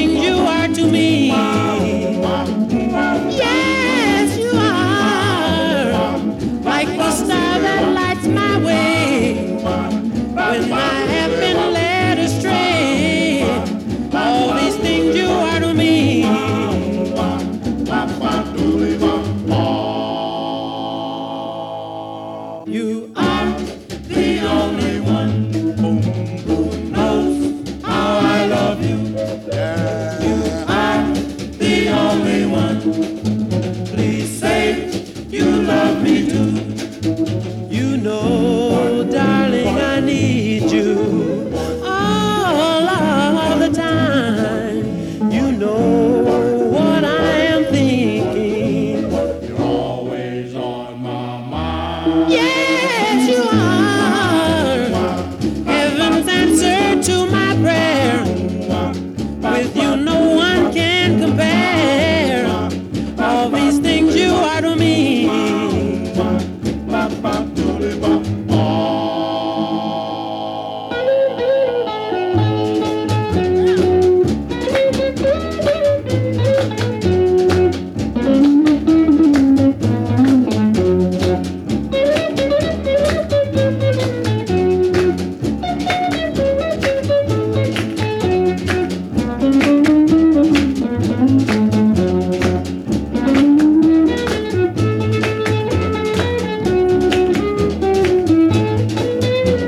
things you are to me. Yes, you are like the star that lights my way when I have been led astray. All these things you are to me. You are the only one who knows how I love you. You are the only one. Please say you love me too. You know, darling, I need you all of the time. You know what I am thinking. You're always on my mind. Yes, you are. Heaven's answer to my prayer. With you, no one can compare. All these things you are to me.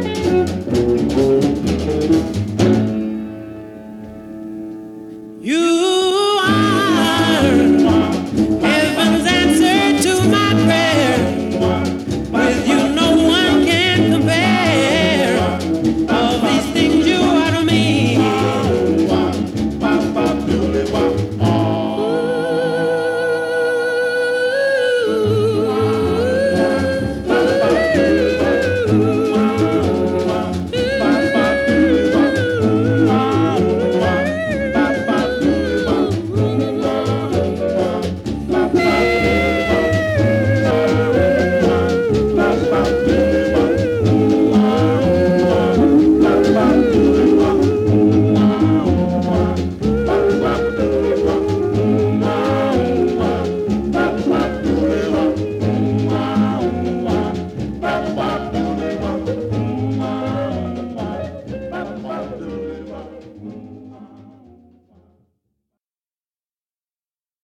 You